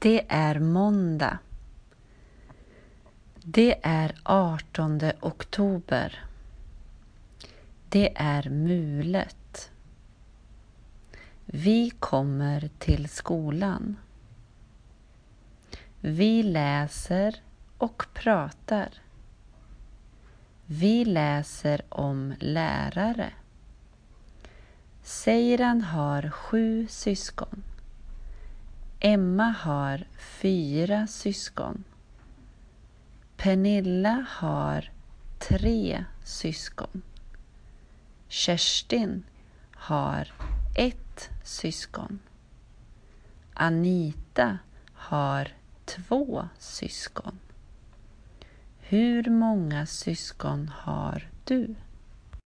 Det är måndag. Det är 18 oktober. Det är mulet. Vi kommer till skolan. Vi läser och pratar. Vi läser om lärare. Seiran har 7 syskon. Emma har 4 syskon. Pernilla har 3 syskon. Kerstin har 1 syskon. Anita har 2 syskon. Hur många syskon har du?